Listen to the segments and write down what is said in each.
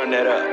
Run that up.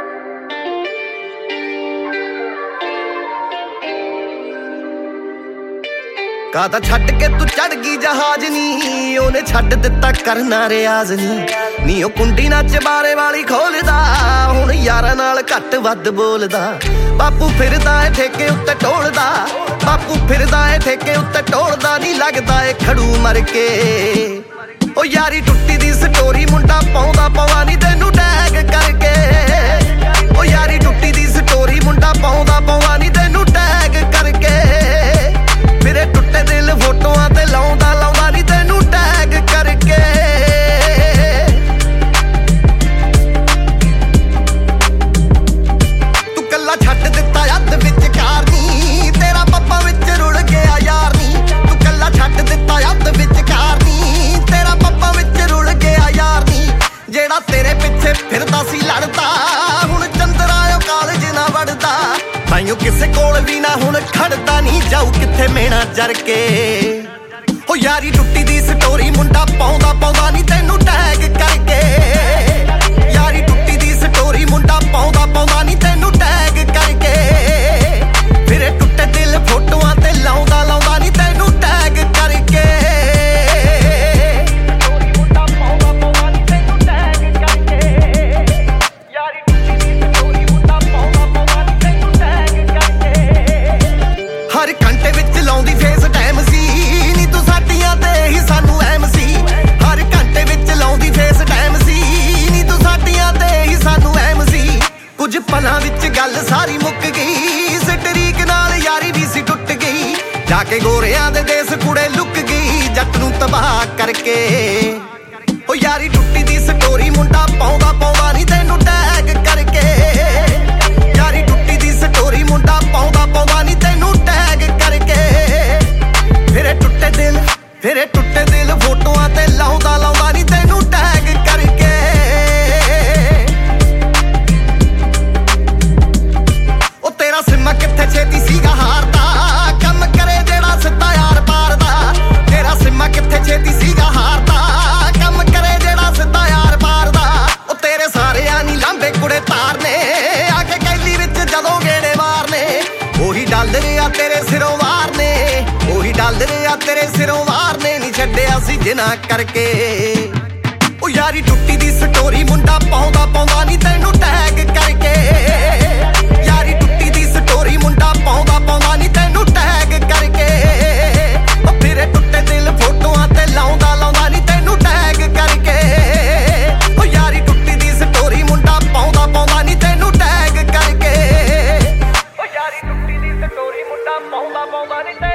ਕਾਹਦਾ ਛੱਡ ਕੇ ਤੂੰ ਚੜ ਗਈ ਜਹਾਜ਼ ਨੀ, ਉਹਨੇ ਛੱਡ ਦਿੱਤਾ ਕਰਨਾ ਰਿਆਜ਼ ਨੀ ਉਹ ਕੁੰਡੀ ਨਾ ਚਬਾਰੇ ਵਾਲੀ ਖੋਲਦਾ, ਹੁਣ ਯਾਰਾਂ ਨਾਲ ਘੱਟ ਵੱਧ ਬੋਲਦਾ। ਬਾਪੂ ਫਿਰਦਾ ਏ ਠੇਕੇ ਉੱਤੇ ਢੋਲਦਾ, ਬਾਪੂ ਫਿਰਦਾ ਏ ਠੇਕੇ ਉੱਤੇ ਢੋਲਦਾ, ਨੀ ਲੱਗਦਾ ਏ ਖੜੂ ਮਰ ਕੇ। ਉਹ ਯਾਰੀ ਟੁੱਟੀ ਦੀ ਸਟੋਰੀ ਮੁੰਡਾ ਪਾਉਂਦਾ ਪਵਾ ਨੀ ਤੈਨੂੰ ਟੈਗ ਕਰਕੇ। ਉਹ ਯਾਰੀ ਟੁੱਟੀ ਦੀ ਸਟੋਰੀ ਮੁੰਡਾ ਪਾਉਂਦਾ ਪਵਾ ਨੀ ਤੈਨੂੰ ਟੈਗ ਕਰਕੇ। ਮੇਰੇ ਟੁੱਟੇ ਦਿਲ ਫੋਟੋਆਂ ਤੇ ਲਾਉਂਦਾ ਲਾਉਂਦਾ ਨੀ ਤੈਨੂੰ ਟੈਗ ਕਰਕੇ। ਤੂੰ ਕੱਲਾ ਛੱਡ ਦਿੱਤਾ ਅੱਧ ਵਿਚਕਾਰ ਨੀ, ਤੇਰਾ ਪੱਪਾ ਵਿੱਚ ਰੁੜ ਗਿਆ ਯਾਰ ਨੀ। ਤੂੰ ਕੱਲਾ ਛੱਡ ਦਿੱਤਾ ਅੱਧ ਵਿਚਕਾਰ ਨੀ, ਤੇਰਾ ਪੱਪਾ ਵਿੱਚ ਰੁੜ ਗਿਆ ਯਾਰ ਨੀ। ਜਿਹੜਾ ਤੇਰੇ ਪਿੱਛੇ ਫਿਰਦਾ ਸੀ ਲੜਦਾ, ਹੁਣ ਚੰਦਰਾ ਉਹ ਕਾਲਜ ਨਾ ਵੜਦਾ। ਤਾਈਓ ਕਿਸੇ ਕੋਲ ਵੀ ਨਾ ਹੁਣ ਖੜਦਾ ਨੀ, ਜਾਊ ਕਿੱਥੇ ਮੇਣਾ ਜਰ ਕੇ। ਹੋ ਯਾਰੀ ਟੁੱਟੀ ਦੀ ਸਟੋਰੀ ਮੁੰਡਾ ਪਾਉਂਦਾ ਪਾਉਂਦਾ ਨੀ ਤੈਨੂੰ ਟੈਗ ਕਰਕੇ। ਯਾਰੀ ਟੁੱਟੀ ਦੀ ਸਟੋਰੀ ਮੁੰਡਾ ਪਾਉਂਦਾ ਪਾਉਂਦਾ ਨੀ ਤੈਨੂੰ ਟੈਗ ਕਰਕੇ। ਫਿਰੇ ਟੁੱਟੇ ਦਿਲ ਫੋਟੋਆਂ ਤੇ ਲਾਉਂਦਾ ਲਾਉਂਦਾ ਨੀ ਤੈਨੂੰ ਟੈਗ ਕਰਕੇ। ਹਰ ਘੰਟੇ ਵਿੱਚ ਲਾਉਂਦੀ ਫੇਸ ਟਾਈਮ ਸੀ ਨੀ ਤੂੰ ਸਾਡੀਆਂ ਤੇ ਹੀ ਸਾਨੂੰ ਐਮ ਸੀ। ਹਰ ਘੰਟੇ ਵਿੱਚ ਲਾਉਂਦੀ ਫੇਸ ਟਾਈਮ ਸੀ ਨੀ ਤੂੰ ਸਾਡੀਆਂ ਤੇ ਹੀ ਸਾਨੂੰ ਐਮ ਸੀ। ਕੁਝ ਪਲਾਂ ਵਿੱਚ ਗੱਲ ਸਾਰੀ ਮੁੱਕ ਗਈ, ਸਟਰੀਕ ਨਾਲ ਯਾਰੀ ਵੀ ਸੀ ਟੁੱਟ ਗਈ। ਜਾ ਕੇ ਗੋਰਿਆਂ ਦੇ ਦੇਸ ਕੁੜੇ ਲੁੱਕ ਗਈ, ਜੱਟ ਨੂੰ ਤਬਾਹ ਕਰਕੇ। ਉਹ ਯਾਰੀ ਟੁੱਟੀ ਦੀ ਸਟੋਰੀ ਮੁੰਡਾ ਪਾਉਂਦਾ ਪਾਉਂਦਾ ਨੀ ਤੈਨੂੰ ਟੈਗ ਕਰਕੇ। ਯਾਰੀ ਟੁੱਟੀ ਦੀ ਸਟੋਰੀ ਮੁੰਡਾ ਪਾਉਂਦਾ ਪਾਉਂਦਾ ਨੀ ਤੈਨੂੰ ਟੈਗ ਕਰਕੇ। ਫਿਰੇ ਟੁੱਟੇ ਦਿਲ ਫੋਟੋਆਂ ਤੇ ਲਾਉਂਦਾ ਲਾਉਂਦਾ ਨੀ ਤੈਨੂੰ ਟੈਗ ਕਰਕੇ। ਉਹ ਤੇਰਾ ਸਿਮਾ ਕਿੱਥੇ ਛੇਤੀ ਸੀਗਾ ਹਾਰਦਾ, ਕੰਮ ਕਰੇ ਜਿਹੜਾ ਸਿੱਧਾ ਯਾਰ ਪਾਰਦਾ। ਤੇਰਾ ਸਿਮਾ ਕਿੱਥੇ ਛੇਤੀ ਸੀਗਾ ਹਾਰਦਾ, ਕੰਮ ਕਰੇ ਜਿਹੜਾ ਸਿੱਧਾ ਯਾਰ ਪਾਰਦਾ। ਉਹ ਤੇਰੇ ਸਾਰਿਆਂ ਨੀ ਲਾਂਬੇ ਕੁੜੇ ਤਾਰਨੇ, ਆ ਕੇ ਕੈਲੀ ਵਿੱਚ ਜਦੋਂ ਗੇੜੇ ਮਾਰਨੇ। ਉਹੀ ਡਾਲਰ ਆ ਤੇਰੇ ਸਿਰੋਂ ਵਾਰਨੇ, ਉਹੀ ਡਾਲਰ ਆ ਤੇਰੇ ਸਿਰੋਂ ਵਾਰਨੇ। ਨੀ ਛੱਡਿਆ ਸੀ ਜਿਨਾ ਕਰਕੇ। ਉਹ ਯਾਰੀ ਟੁੱਟੀ ਦੀ ਸਟੋਰੀ ਮੁੰਡਾ ਪਾਉਂਦਾ ਪਾਉਂਦਾ ਨੀ ਤੈਨੂੰ ਟੈਗ ਕਰਕੇ। ਯਾਰੀ ਟੁੱਟੀ ਦੀ ਸਟੋਰੀ ਮੁੰਡਾ ਪਾਉਂਦਾ ਪਾਉਂਦਾ ਨੀ ਤੈਨੂੰ ਟੈਗ ਕਰਕੇ। ਉਹ ਫਿਰੇ ਟੁੱਟੇ ਦਿਲ ਫੋਟੋਆਂ ਤੇ ਲਾਉਂਦਾ ਲਾਉਂਦਾ ਨੀ ਤੈਨੂੰ ਟੈਗ ਕਰਕੇ। ਉਹ ਯਾਰੀ ਟੁੱਟੀ ਦੀ ਸਟੋਰੀ ਮੁੰਡਾ ਪਾਉਂਦਾ ਪਾਉਂਦਾ ਨੀ ਤੈਨੂੰ ਟੈਗ ਕਰਕੇ। ਉਹ ਯਾਰੀ ਟੁੱਟੀ ਦੀ ਸਟੋਰੀ ਮੁੰਡਾ ਪਾਉਂਦਾ ਪਾਉਂਦਾ ਨੀ